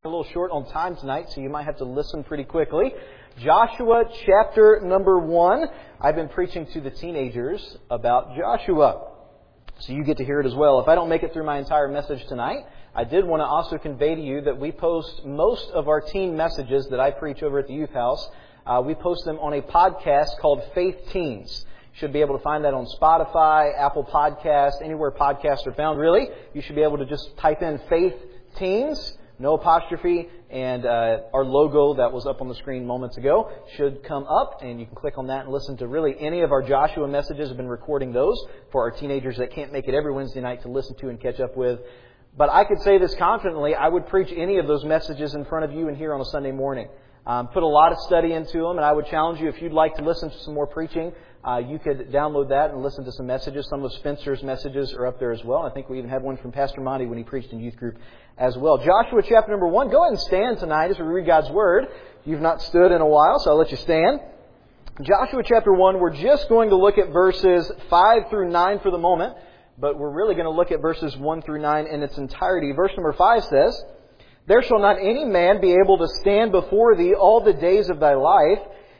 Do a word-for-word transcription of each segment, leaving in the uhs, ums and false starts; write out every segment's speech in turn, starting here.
A little short on time tonight, so you might have to listen pretty quickly. Joshua chapter number one. I've been preaching to the teenagers about Joshua, so you get to hear it as well. If I don't make it through my entire message tonight, I did want to also convey to you that we post most of our teen messages that I preach over at the Youth House. Uh, we post them on a podcast called Faith Teens. You should be able to find that on Spotify, Apple Podcasts, anywhere podcasts are found, really. You should be able to just type in Faith Teens. No apostrophe, and uh, our logo that was up on the screen moments ago should come up, and you can click on that and listen to really any of our Joshua messages. I've been recording those for our teenagers that can't make it every Wednesday night to listen to and catch up with. But I could say this confidently, I would preach any of those messages in front of you and here on a Sunday morning. Um, put a lot of study into them, and I would challenge you, if you'd like to listen to some more preaching, uh, you could download that and listen to some messages. Some of Spencer's messages are up there as well. I think we even had one from Pastor Monty when he preached in youth group as well. Joshua chapter number one. Go ahead and stand tonight as we read God's Word. You've not stood in a while, so I'll let you stand. Joshua chapter one, we're just going to look at verses five through nine for the moment, but we're really going to look at verses one through nine in its entirety. Verse number five says, "There shall not any man be able to stand before thee all the days of thy life.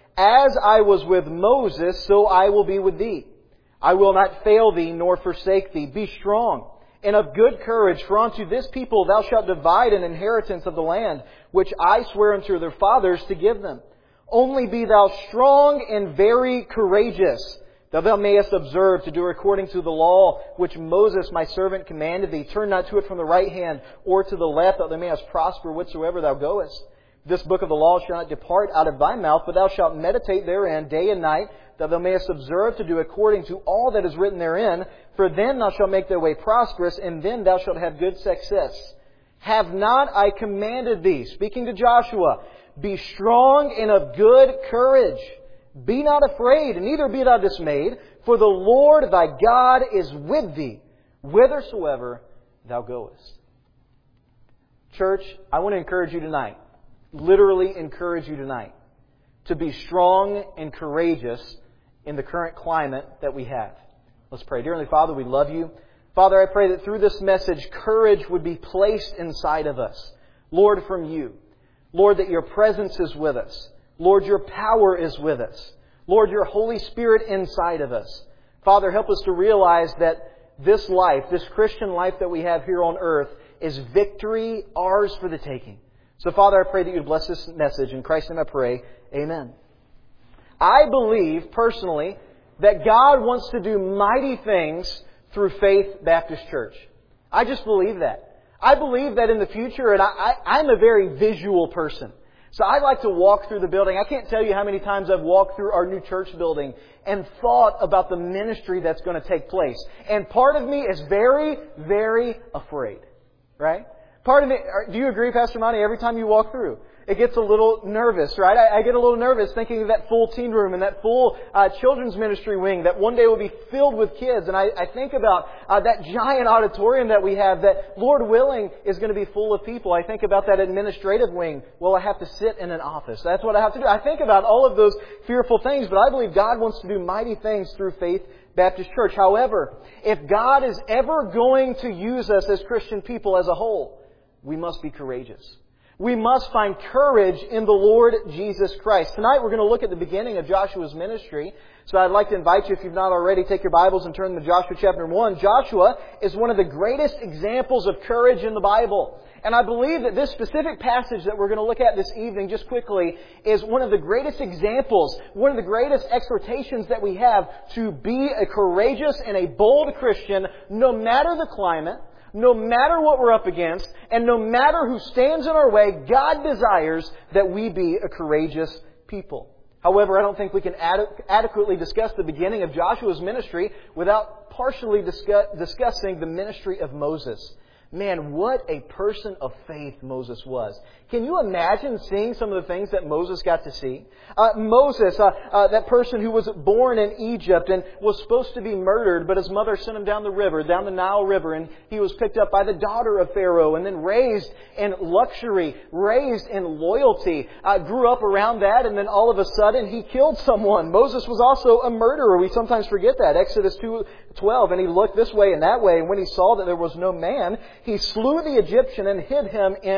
As I was with Moses, so I will be with thee. I will not fail thee nor forsake thee. Be strong and of good courage, for unto this people thou shalt divide an inheritance of the land, which I swear unto their fathers to give them. Only be thou strong and very courageous, that thou mayest observe to do according to the law which Moses my servant commanded thee. Turn not to it from the right hand or to the left, that thou mayest prosper whithersoever thou goest. This book of the law shall not depart out of thy mouth, but thou shalt meditate therein day and night, that thou mayest observe to do according to all that is written therein. For then thou shalt make thy way prosperous, and then thou shalt have good success. Have not I commanded thee," speaking to Joshua, "be strong and of good courage. Be not afraid, and neither be thou dismayed, for the Lord thy God is with thee, whithersoever thou goest." Church, I want to encourage you tonight, literally encourage you tonight, to be strong and courageous in the current climate that we have. Let's pray. Dear Heavenly Father, we love you. Father, I pray that through this message, courage would be placed inside of us. Lord, from you. Lord, that your presence is with us. Lord, your power is with us. Lord, your Holy Spirit inside of us. Father, help us to realize that this life, this Christian life that we have here on earth, is victory ours for the taking. So, Father, I pray that you would bless this message. In Christ's name I pray. Amen. I believe, personally, that God wants to do mighty things through Faith Baptist Church. I just believe that. I believe that in the future, and I, I, I'm a very visual person. So I like to walk through the building. I can't tell you how many times I've walked through our new church building and thought about the ministry that's going to take place. And part of me is very, very afraid. Right? Part of me, do you agree, Pastor Monty, every time you walk through? It gets a little nervous, right? I, I get a little nervous thinking of that full teen room and that full uh, children's ministry wing that one day will be filled with kids. And I, I think about uh, that giant auditorium that we have that, Lord willing, is going to be full of people. I think about that administrative wing. Well, I have to sit in an office. That's what I have to do. I think about all of those fearful things, but I believe God wants to do mighty things through Faith Baptist Church. However, if God is ever going to use us as Christian people as a whole, we must be courageous. We must find courage in the Lord Jesus Christ. Tonight we're going to look at the beginning of Joshua's ministry. So I'd like to invite you, if you've not already, take your Bibles and turn to Joshua chapter one. Joshua is one of the greatest examples of courage in the Bible. And I believe that this specific passage that we're going to look at this evening, just quickly, is one of the greatest examples, one of the greatest exhortations that we have to be a courageous and a bold Christian, no matter the climate, no matter what we're up against, and no matter who stands in our way. God desires that we be a courageous people. However, I don't think we can ad- adequately discuss the beginning of Joshua's ministry without partially discuss- discussing the ministry of Moses. Man, what a person of faith Moses was. Can you imagine seeing some of the things that Moses got to see? Uh, Moses, uh, uh, that person who was born in Egypt and was supposed to be murdered, but his mother sent him down the river, down the Nile River, and he was picked up by the daughter of Pharaoh and then raised in luxury, raised in loyalty, uh, grew up around that, and then all of a sudden he killed someone. Moses was also a murderer. We sometimes forget that. Exodus two twelve, and he looked this way and that way, and when he saw that there was no man, he slew the Egyptian and hid him in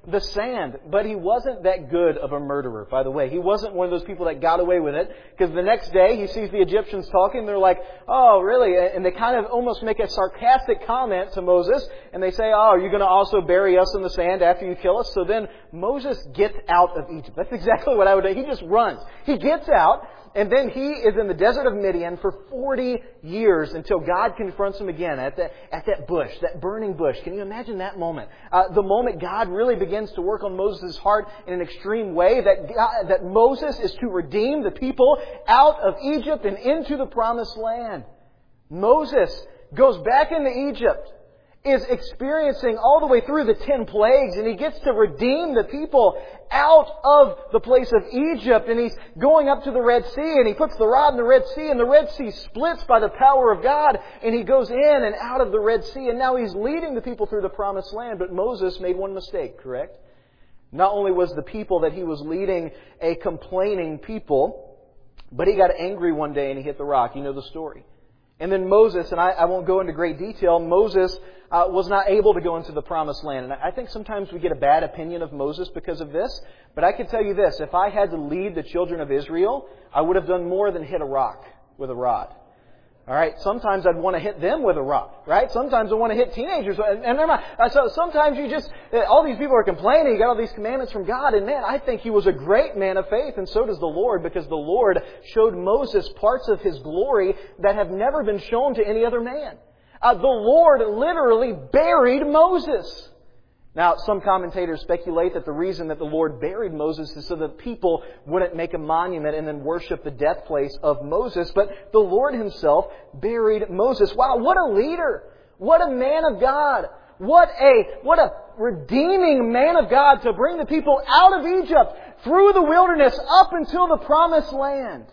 the sand. But he wasn't that good of a murderer, by the way. He wasn't one of those people that got away with it. Because the next day he sees the Egyptians talking. They're like, oh, really? And they kind of almost make a sarcastic comment to Moses. And they say, oh, are you going to also bury us in the sand after you kill us? So then Moses gets out of Egypt. That's exactly what I would do. He just runs. He gets out. And then he is in the desert of Midian for forty years until God confronts him again at that, at that bush, that burning bush. Can you imagine that moment? Uh, the moment God really begins to work on Moses' heart in an extreme way, that, God, that Moses is to redeem the people out of Egypt and into the promised land. Moses goes back into Egypt, is experiencing all the way through the ten plagues, and he gets to redeem the people out of the place of Egypt, and he's going up to the Red Sea, and he puts the rod in the Red Sea, and the Red Sea splits by the power of God, and he goes in and out of the Red Sea, and now he's leading the people through the promised land. But Moses made one mistake, correct? Not only was the people that he was leading a complaining people, but he got angry one day and he hit the rock. You know the story. And then Moses, and I, I won't go into great detail, Moses uh, was not able to go into the promised land. And I think sometimes we get a bad opinion of Moses because of this. But I can tell you this, if I had to lead the children of Israel, I would have done more than hit a rock with a rod. All right, sometimes I'd want to hit them with a rock, right? Sometimes I want to hit teenagers. And, and never mind. So sometimes you just, all these people are complaining, you got all these commandments from God. And man, I think he was a great man of faith, and so does the Lord, because the Lord showed Moses parts of His glory that have never been shown to any other man. Uh, the Lord literally buried Moses. Now, some commentators speculate that the reason that the Lord buried Moses is so that people wouldn't make a monument and then worship the death place of Moses. But the Lord Himself buried Moses. Wow, what a leader! What a man of God! What a, what a redeeming man of God to bring the people out of Egypt, through the wilderness, up until the promised land.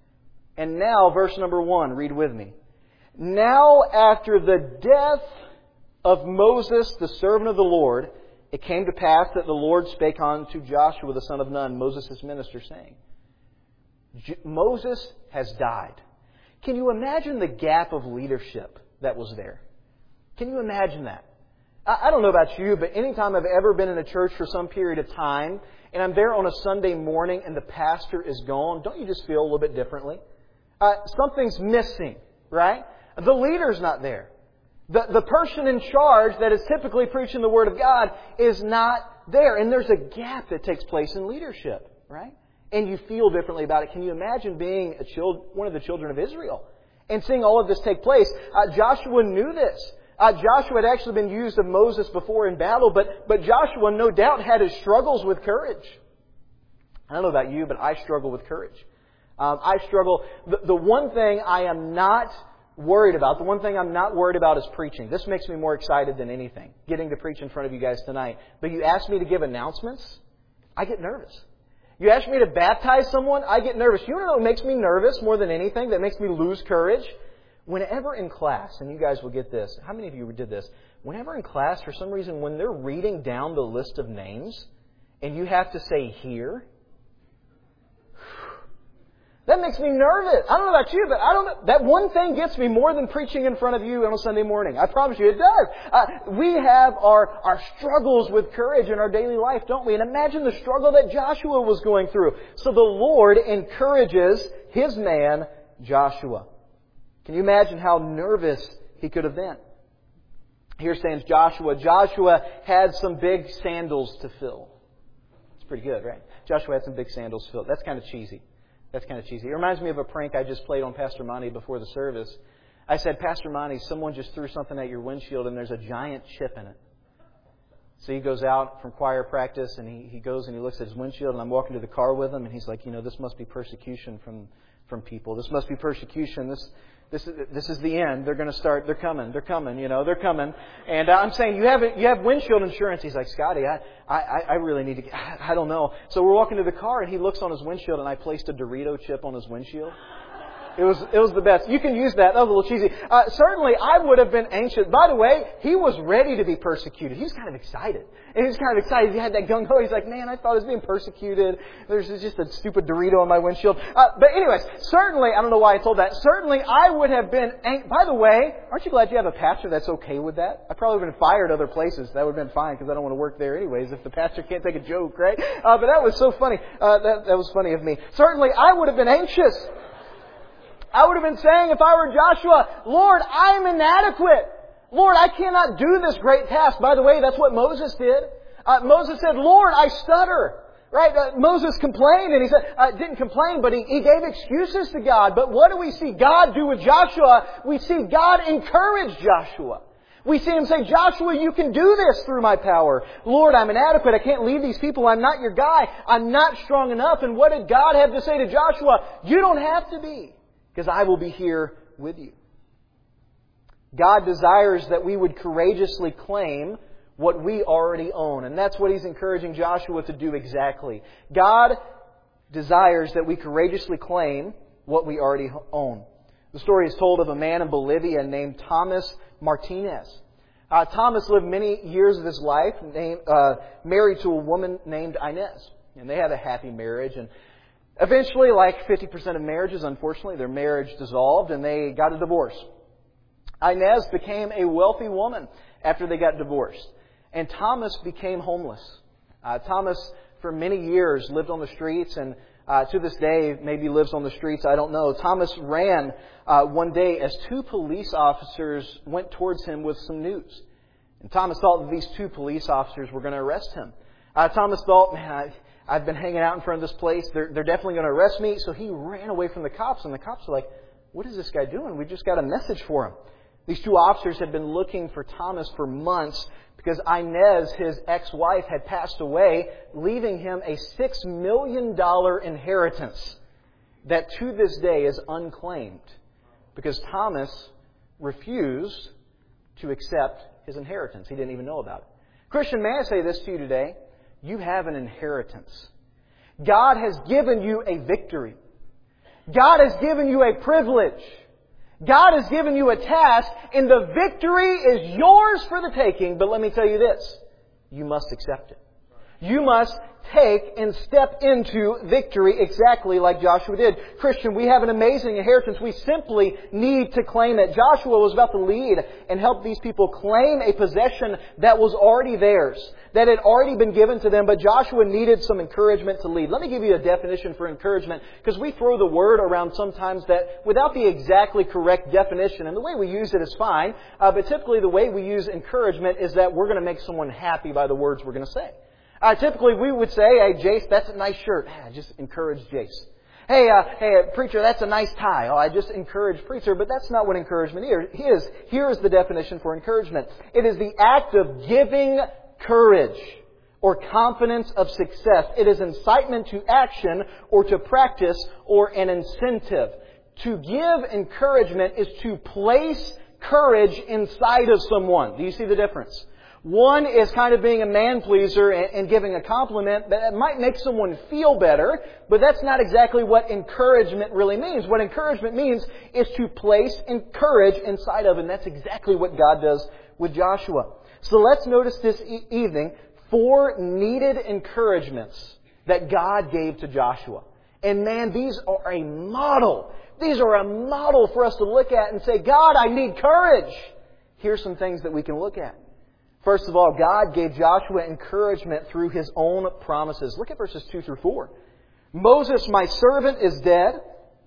And now, verse number one, read with me. Now, after the death of Moses, the servant of the Lord, it came to pass that the Lord spake unto Joshua the son of Nun, Moses' minister, saying, Moses has died. Can you imagine the gap of leadership that was there? Can you imagine that? I don't know about you, but anytime I've ever been in a church for some period of time, and I'm there on a Sunday morning and the pastor is gone, don't you just feel a little bit differently? Uh, something's missing, right? The leader's not there. The, the person in charge that is typically preaching the Word of God is not there. And there's a gap that takes place in leadership, right? And you feel differently about it. Can you imagine being a child, one of the children of Israel and seeing all of this take place? Uh, Joshua knew this. Uh, Joshua had actually been used of Moses before in battle, but, but Joshua no doubt had his struggles with courage. I don't know about you, but I struggle with courage. Um, I struggle. The, the one thing I am not worried about, the one thing I'm not worried about is preaching. This makes me more excited than anything, getting to preach in front of you guys tonight. But you ask me to give announcements, I get nervous. You ask me to baptize someone, I get nervous. You know what makes me nervous more than anything, that makes me lose courage? Whenever in class, and you guys will get this, how many of you did this? Whenever in class, for some reason, when they're reading down the list of names, and you have to say here, that makes me nervous. I don't know about you, but I don't know. That one thing gets me more than preaching in front of you on a Sunday morning. I promise you it does. Uh, we have our, our struggles with courage in our daily life, don't we? And imagine the struggle that Joshua was going through. So the Lord encourages His man, Joshua. Can you imagine how nervous he could have been? Here stands Joshua. Joshua had some big sandals to fill. It's pretty good, right? Joshua had some big sandals to fill. That's kind of cheesy. That's kind of cheesy. It reminds me of a prank I just played on Pastor Monty before the service. I said, Pastor Monty, someone just threw something at your windshield and there's a giant chip in it. So he goes out from choir practice and he, he goes and he looks at his windshield, and I'm walking to the car with him and he's like, you know, this must be persecution from, from people. This must be persecution. This this is this is the end. They're going to start. They're coming. They're coming. You know, they're coming. And I'm saying, you have you have windshield insurance. He's like, Scotty, I I, I really need to get, I don't know. So we're walking to the car and he looks on his windshield and I placed a Dorito chip on his windshield. It was it was the best. You can use that. That was a little cheesy. Uh, certainly, I would have been anxious. By the way, he was ready to be persecuted. He was kind of excited. And he was kind of excited. He had that gung-ho. He's like, man, I thought I was being persecuted. There's just a stupid Dorito on my windshield. Uh, but anyways, certainly, I don't know why I told that. Certainly, I would have been... Ang- By the way, aren't you glad you have a pastor that's okay with that? I probably would have been fired other places. That would have been fine because I don't want to work there anyways if the pastor can't take a joke, right? Uh, but that was so funny. Uh, that, that was funny of me. Certainly, I would have been anxious. I would have been saying, if I were Joshua, Lord, I am inadequate. Lord, I cannot do this great task. By the way, that's what Moses did. Uh, Moses said, Lord, I stutter. Right? Uh, Moses complained, and he said, uh, didn't complain, but he, he gave excuses to God. But what do we see God do with Joshua? We see God encourage Joshua. We see Him say, Joshua, you can do this through my power. Lord, I'm inadequate. I can't lead these people. I'm not your guy. I'm not strong enough. And what did God have to say to Joshua? You don't have to be, because I will be here with you. God desires that we would courageously claim what we already own. And that's what He's encouraging Joshua to do exactly. God desires that we courageously claim what we already own. The story is told of a man in Bolivia named Thomas Martinez. Uh, Thomas lived many years of his life named, uh, married to a woman named Inez. And they had a happy marriage. And eventually, like fifty percent of marriages, unfortunately, their marriage dissolved and they got a divorce. Inez became a wealthy woman after they got divorced. And Thomas became homeless. Uh, Thomas, for many years, lived on the streets and uh, to this day maybe lives on the streets. I don't know. Thomas ran uh, one day as two police officers went towards him with some news. And Thomas thought that these two police officers were going to arrest him. Uh, Thomas thought, man, I, I've been hanging out in front of this place. They're, they're definitely going to arrest me. So he ran away from the cops. And the cops were like, what is this guy doing? We just got a message for him. These two officers had been looking for Thomas for months because Inez, his ex-wife, had passed away, leaving him a six million dollars inheritance that to this day is unclaimed because Thomas refused to accept his inheritance. He didn't even know about it. Christian, may I say this to you today? You have an inheritance. God has given you a victory. God has given you a privilege. God has given you a task, and the victory is yours for the taking. But let me tell you this, you must accept it. You must take and step into victory exactly like Joshua did. Christian, we have an amazing inheritance. We simply need to claim it. Joshua was about to lead and help these people claim a possession that was already theirs, that had already been given to them, but Joshua needed some encouragement to lead. Let me give you a definition for encouragement, because we throw the word around sometimes that without the exactly correct definition, and the way we use it is fine, uh, but typically the way we use encouragement is that we're going to make someone happy by the words we're going to say. Uh, typically, we would say, hey, Jace, that's a nice shirt. I just encourage Jace. Hey, uh, hey, preacher, that's a nice tie. Oh, I just encourage preacher. But that's not what encouragement is. Here is the definition for encouragement. It is the act of giving courage or confidence of success. It is incitement to action or to practice or an incentive. To give encouragement is to place courage inside of someone. Do you see the difference? One is kind of being a man-pleaser and giving a compliment that might make someone feel better, but that's not exactly what encouragement really means. What encouragement means is to place courage inside of, and that's exactly what God does with Joshua. So let's notice this e- evening four needed encouragements that God gave to Joshua. And man, these are a model. These are a model for us to look at and say, God, I need courage. Here's some things that we can look at. First of all, God gave Joshua encouragement through His own promises. Look at verses two through four. Moses, my servant, is dead.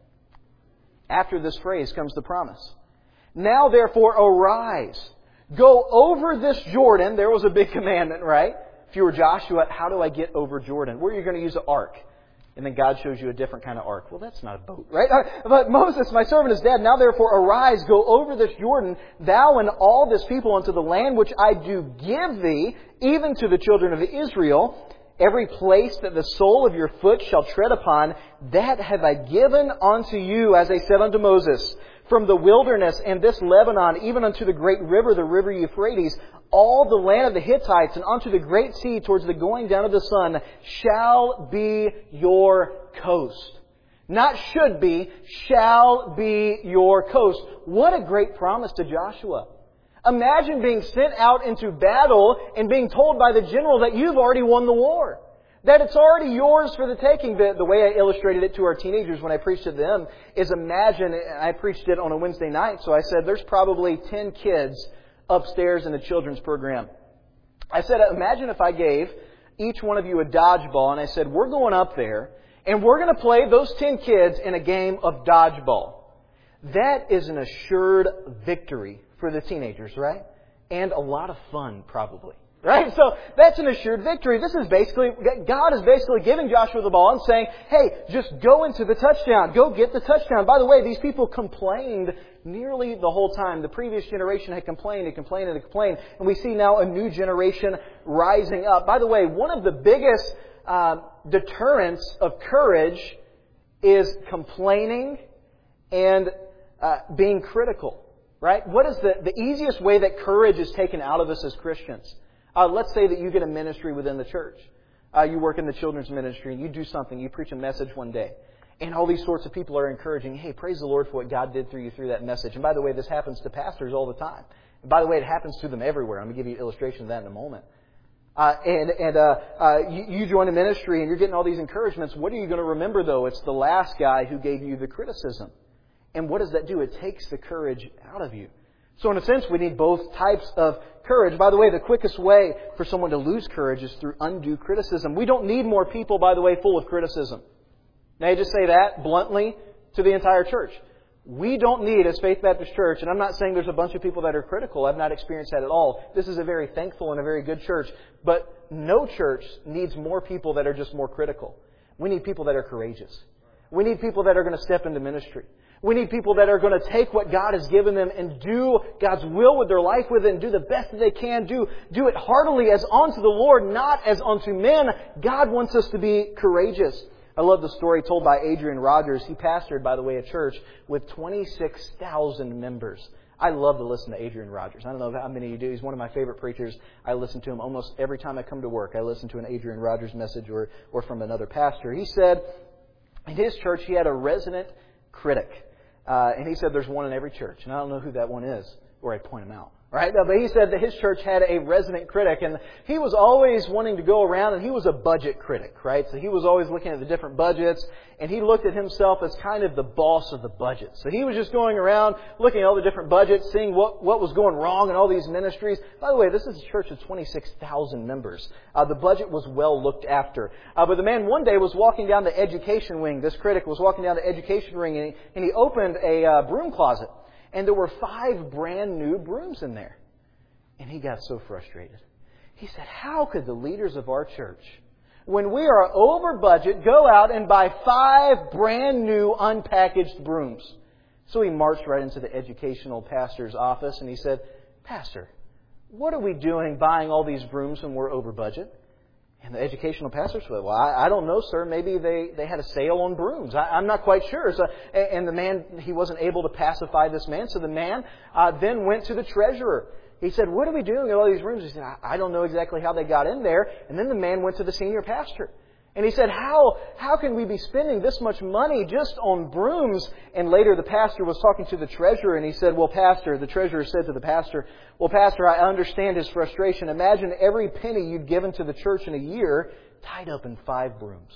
After this phrase comes the promise. Now therefore arise. Go over this Jordan. There was a big commandment, right? If you were Joshua, how do I get over Jordan? Where are you going to use an ark? And then God shows you a different kind of ark. Well, that's not a boat, right? But Moses, my servant, is dead. Now therefore arise, go over this Jordan, thou and all this people unto the land which I do give thee, even to the children of Israel. Every place that the sole of your foot shall tread upon, that have I given unto you, as I said unto Moses. From the wilderness and this Lebanon, even unto the great river, the river Euphrates, all the land of the Hittites, and unto the great sea towards the going down of the sun, shall be your coast. Not should be, shall be your coast. What a great promise to Joshua. Imagine being sent out into battle and being told by the general that you've already won the war. That it's already yours for the taking. The, the way I illustrated it to our teenagers when I preached to them is imagine, I preached it on a Wednesday night, so I said there's probably ten kids upstairs in the children's program. I said, imagine if I gave each one of you a dodgeball and I said, we're going up there and we're going to play those ten kids in a game of dodgeball. That is an assured victory for the teenagers, right? And a lot of fun, probably. Right? So that's an assured victory. This is basically, God is basically giving Joshua the ball and saying, hey, just go into the touchdown. Go get the touchdown. By the way, these people complained nearly the whole time. The previous generation had complained and complained and complained. And we see now a new generation rising up. By the way, one of the biggest uh, deterrents of courage is complaining and uh, being critical. Right? What is the, the easiest way that courage is taken out of us as Christians? Uh, let's say that you get a ministry within the church. Uh, you work in the children's ministry and you do something. You preach a message one day. And all these sorts of people are encouraging, hey, praise the Lord for what God did through you through that message. And by the way, this happens to pastors all the time. And by the way, it happens to them everywhere. I'm going to give you an illustration of that in a moment. Uh, and and uh, uh, you, you join a ministry and you're getting all these encouragements. What are you going to remember, though? It's the last guy who gave you the criticism. And what does that do? It takes the courage out of you. So in a sense, we need both types of courage. By the way, the quickest way for someone to lose courage is through undue criticism. We don't need more people, by the way, full of criticism. May I just say that bluntly to the entire church? We don't need, as Faith Baptist Church, and I'm not saying there's a bunch of people that are critical. I've not experienced that at all. This is a very thankful and a very good church. But no church needs more people that are just more critical. We need people that are courageous. We need people that are going to step into ministry. We need people that are going to take what God has given them and do God's will with their life with it and do the best that they can do. Do it heartily as unto the Lord, not as unto men. God wants us to be courageous. I love the story told by Adrian Rogers. He pastored, by the way, a church with twenty-six thousand members. I love to listen to Adrian Rogers. I don't know how many of you do. He's one of my favorite preachers. I listen to him almost every time I come to work. I listen to an Adrian Rogers message or, or from another pastor. He said in his church he had a resident critic. Uh, and he said there's one in every church. And I don't know who that one is, or I'd point him out. Right? But he said that his church had a resident critic, and he was always wanting to go around, and he was a budget critic, right? So he was always looking at the different budgets, and he looked at himself as kind of the boss of the budget. So he was just going around, looking at all the different budgets, seeing what, what was going wrong in all these ministries. By the way, this is a church of twenty-six thousand members. Uh, the budget was well looked after. Uh, but the man one day was walking down the education wing. This critic was walking down the education wing, and he, and he opened a uh, broom closet. And there were five brand new brooms in there. And he got so frustrated. He said, how could the leaders of our church, when we are over budget, go out and buy five brand new unpackaged brooms? So he marched right into the educational pastor's office and he said, Pastor, what are we doing buying all these brooms when we're over budget? And the educational pastor said, well, I, I don't know, sir. Maybe they, they had a sale on brooms. I, I'm not quite sure. So, and the man, he wasn't able to pacify this man. So the man uh, then went to the treasurer. He said, what are we doing in all these rooms? He said, I, I don't know exactly how they got in there. And then the man went to the senior pastor. And he said, how, how can we be spending this much money just on brooms? And later the pastor was talking to the treasurer and he said, well, pastor, the treasurer said to the pastor, well, pastor, I understand his frustration. Imagine every penny you'd given to the church in a year tied up in five brooms.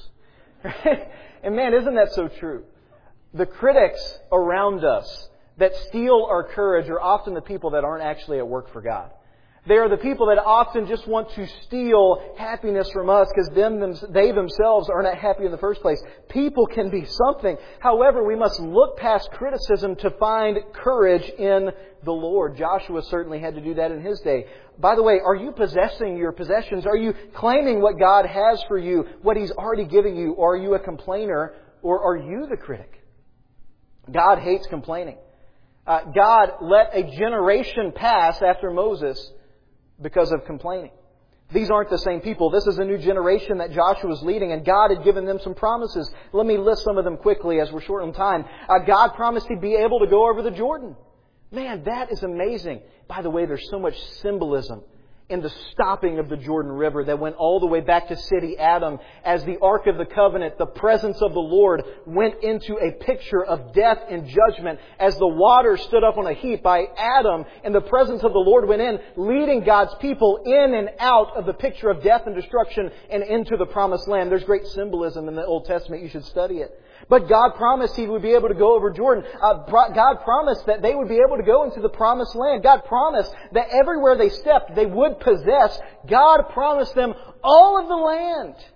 And man, isn't that so true? The critics around us that steal our courage are often the people that aren't actually at work for God. They are the people that often just want to steal happiness from us because them, them, they themselves are not happy in the first place. People can be something. However, we must look past criticism to find courage in the Lord. Joshua certainly had to do that in his day. By the way, are you possessing your possessions? Are you claiming what God has for you, what He's already given you? Or are you a complainer? Or are you the critic? God hates complaining. Uh, God let a generation pass after Moses because of complaining. These aren't the same people. This is a new generation that Joshua is leading, and God had given them some promises. Let me list some of them quickly as we're short on time. Uh, God promised He'd be able to go over the Jordan. Man, that is amazing. By the way, there's so much symbolism in the stopping of the Jordan River that went all the way back to City Adam as the Ark of the Covenant, the presence of the Lord, went into a picture of death and judgment as the water stood up on a heap by Adam and the presence of the Lord went in, leading God's people in and out of the picture of death and destruction and into the Promised Land. There's great symbolism in the Old Testament. You should study it. But God promised He would be able to go over Jordan. Uh, God promised that they would be able to go into the Promised Land. God promised that everywhere they stepped, they would possess. God promised them all of the land. Have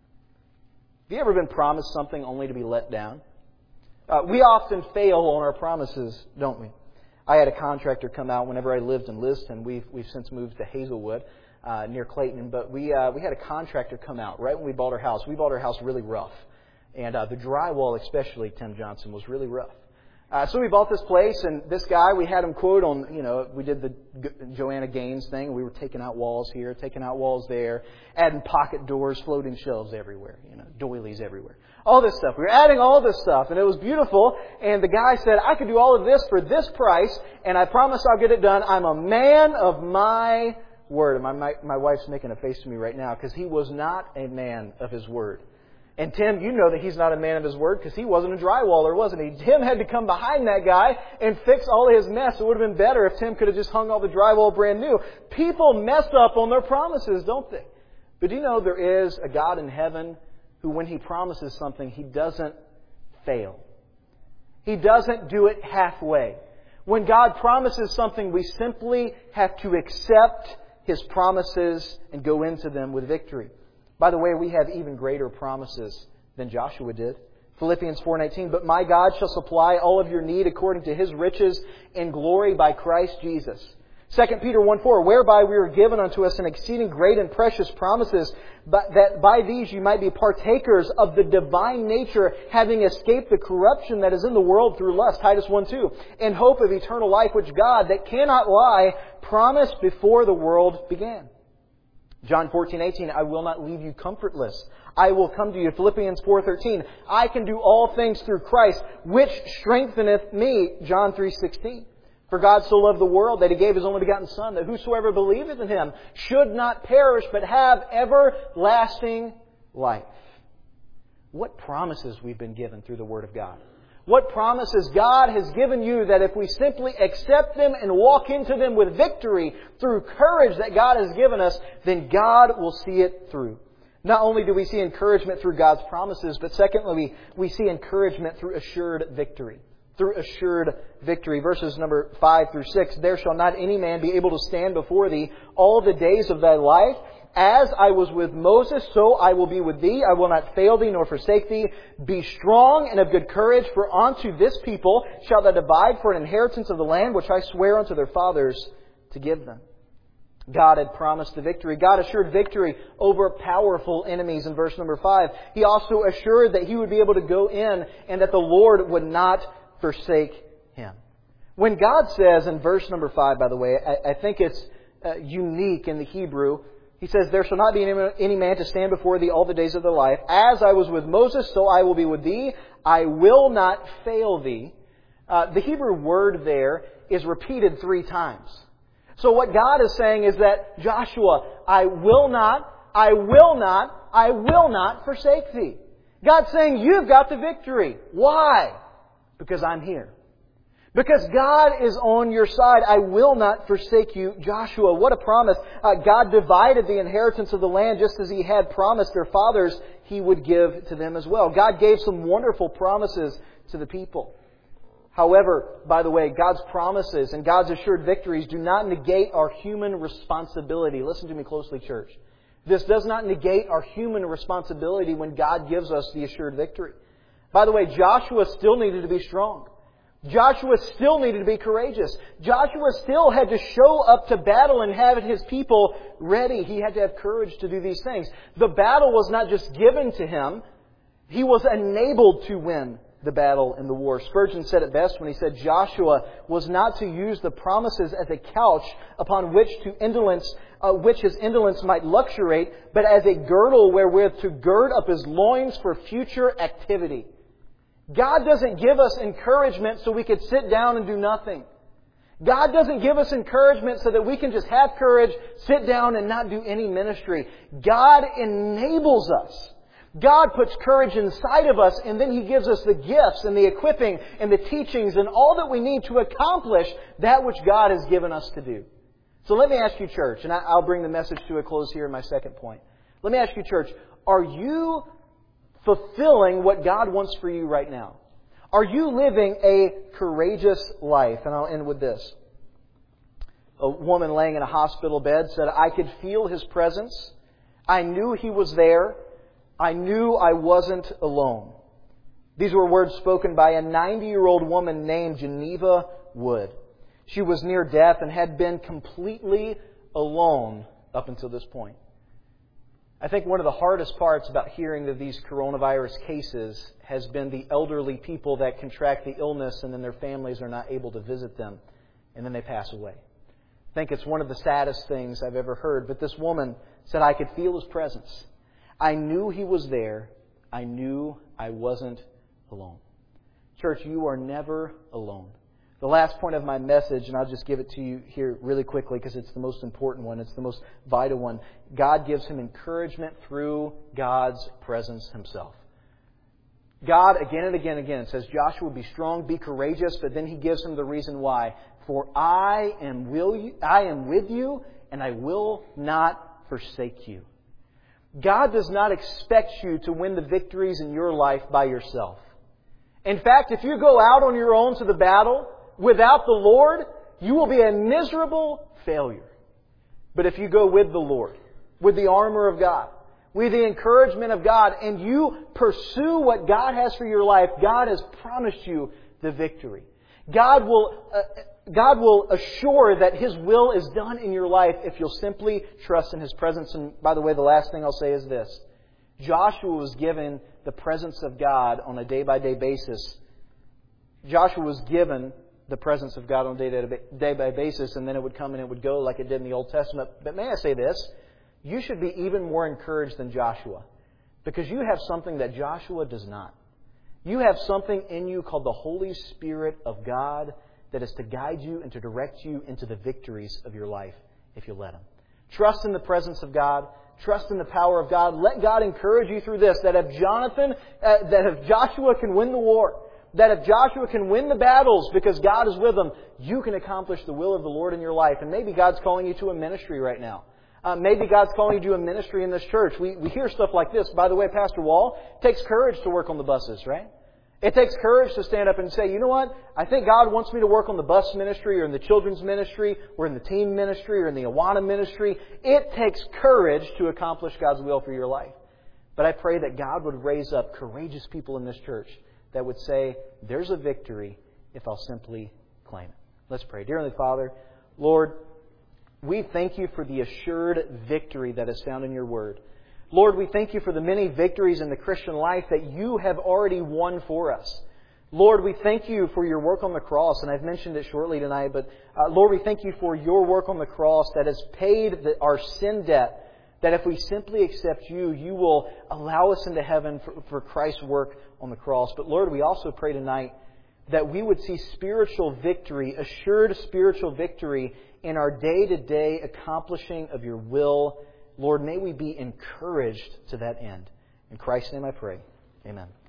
you ever been promised something only to be let down? Uh, we often fail on our promises, don't we? I had a contractor come out whenever I lived in Liston. We've, we've since moved to Hazelwood, uh, near Clayton. But we, uh, we had a contractor come out right when we bought our house. We bought our house really rough. And uh, the drywall, especially, Tim Johnson, was really rough. Uh, so we bought this place, and this guy, we had him quote on, you know, we did the Joanna Gaines thing. We were taking out walls here, taking out walls there, adding pocket doors, floating shelves everywhere, you know, doilies everywhere. All this stuff. We were adding all this stuff, and it was beautiful. And the guy said, I could do all of this for this price, and I promise I'll get it done. I'm a man of my word. And my, my, my wife's making a face to me right now because he was not a man of his word. And Tim, you know that he's not a man of his word because he wasn't a drywaller, wasn't he? Tim had to come behind that guy and fix all his mess. It would have been better if Tim could have just hung all the drywall brand new. People mess up on their promises, don't they? But do you know there is a God in heaven who, when He promises something, He doesn't fail. He doesn't do it halfway. When God promises something, we simply have to accept His promises and go into them with victory. By the way, we have even greater promises than Joshua did. Philippians four nineteen, but my God shall supply all of your need according to His riches in glory by Christ Jesus. Second Peter one four, whereby we are given unto us an exceeding great and precious promises, but that by these you might be partakers of the divine nature, having escaped the corruption that is in the world through lust. Titus one two, in hope of eternal life, which God, that cannot lie, promised before the world began. John fourteen eighteen, I will not leave you comfortless. I will come to you. Philippians four thirteen, I can do all things through Christ, which strengtheneth me. John three sixteen, for God so loved the world that He gave His only begotten Son, that whosoever believeth in Him should not perish, but have everlasting life. What promises we've been given through the Word of God. What promises God has given you that if we simply accept them and walk into them with victory through courage that God has given us, then God will see it through. Not only do we see encouragement through God's promises, but secondly, we, we see encouragement through assured victory. Through assured victory. Verses number five through six, there shall not any man be able to stand before thee all the days of thy life. As I was with Moses, so I will be with thee. I will not fail thee nor forsake thee. Be strong and of good courage, for unto this people shalt thou divide for an inheritance of the land which I swear unto their fathers to give them. God had promised the victory. God assured victory over powerful enemies in verse number five. He also assured that He would be able to go in and that the Lord would not forsake him. When God says in verse number five, by the way, I, I think it's uh, unique in the Hebrew. He says, there shall not be any, any man to stand before thee all the days of thy life. As I was with Moses, so I will be with thee. I will not fail thee. Uh, the Hebrew word there is repeated three times. So what God is saying is that, Joshua, I will not, I will not, I will not forsake thee. God's saying, you've got the victory. Why? Because I'm here. Because God is on your side. I will not forsake you, Joshua. What a promise. Uh, God divided the inheritance of the land just as He had promised their fathers He would give to them as well. God gave some wonderful promises to the people. However, by the way, God's promises and God's assured victories do not negate our human responsibility. Listen to me closely, church. This does not negate our human responsibility when God gives us the assured victory. By the way, Joshua still needed to be strong. Joshua still needed to be courageous. Joshua still had to show up to battle and have his people ready. He had to have courage to do these things. The battle was not just given to him. He was enabled to win the battle in the war. Spurgeon said it best when he said Joshua was not to use the promises as a couch upon which to indolence, uh, which his indolence might luxuriate, but as a girdle wherewith to gird up his loins for future activity. God doesn't give us encouragement so we could sit down and do nothing. God doesn't give us encouragement so that we can just have courage, sit down, and not do any ministry. God enables us. God puts courage inside of us, and then He gives us the gifts and the equipping and the teachings and all that we need to accomplish that which God has given us to do. So let me ask you, church, and I'll bring the message to a close here in my second point. Let me ask you, church, are you fulfilling what God wants for you right now? Are you living a courageous life? And I'll end with this. A woman laying in a hospital bed said, I could feel His presence. I knew He was there. I knew I wasn't alone. These were words spoken by a ninety-year-old woman named Geneva Wood. She was near death and had been completely alone up until this point. I think one of the hardest parts about hearing of these coronavirus cases has been the elderly people that contract the illness and then their families are not able to visit them and then they pass away. I think it's one of the saddest things I've ever heard. But this woman said, I could feel His presence. I knew He was there. I knew I wasn't alone. Church, you are never alone. The last point of my message, and I'll just give it to you here really quickly because it's the most important one. It's the most vital one. God gives him encouragement through God's presence Himself. God, again and again and again, says, Joshua, be strong, be courageous, but then He gives him the reason why. For I am, will you, I am with you, and I will not forsake you. God does not expect you to win the victories in your life by yourself. In fact, if you go out on your own to the battle without the Lord, you will be a miserable failure. But if you go with the Lord, with the armor of God, with the encouragement of God, and you pursue what God has for your life, God has promised you the victory. God will, uh, God will assure that His will is done in your life if you'll simply trust in His presence. And by the way, the last thing I'll say is this. Joshua was given the presence of God on a day-by-day basis. Joshua was given the presence of God on a day-by-day basis, and then it would come and it would go like it did in the Old Testament. But may I say this? You should be even more encouraged than Joshua, because you have something that Joshua does not. You have something in you called the Holy Spirit of God that is to guide you and to direct you into the victories of your life if you let Him. Trust in the presence of God. Trust in the power of God. Let God encourage you through this, that if Jonathan, uh, that if Joshua can win the war, that if Joshua can win the battles because God is with him, you can accomplish the will of the Lord in your life. And maybe God's calling you to a ministry right now. Uh, maybe God's calling you to a ministry in this church. We, we hear stuff like this. By the way, Pastor Wall, it takes courage to work on the buses, right? It takes courage to stand up and say, you know what? I think God wants me to work on the bus ministry or in the children's ministry or in the teen ministry or in the Awana ministry. It takes courage to accomplish God's will for your life. But I pray that God would raise up courageous people in this church that would say, there's a victory if I'll simply claim it. Let's pray. Dear Heavenly Father, Lord, we thank You for the assured victory that is found in Your Word. Lord, we thank You for the many victories in the Christian life that You have already won for us. Lord, we thank You for Your work on the cross, and I've mentioned it shortly tonight, but uh, Lord, we thank You for Your work on the cross that has paid the, our sin debt, that if we simply accept You, You will allow us into heaven for, for Christ's work on the cross. But Lord, we also pray tonight that we would see spiritual victory, assured spiritual victory in our day-to-day accomplishing of Your will. Lord, may we be encouraged to that end. In Christ's name I pray. Amen.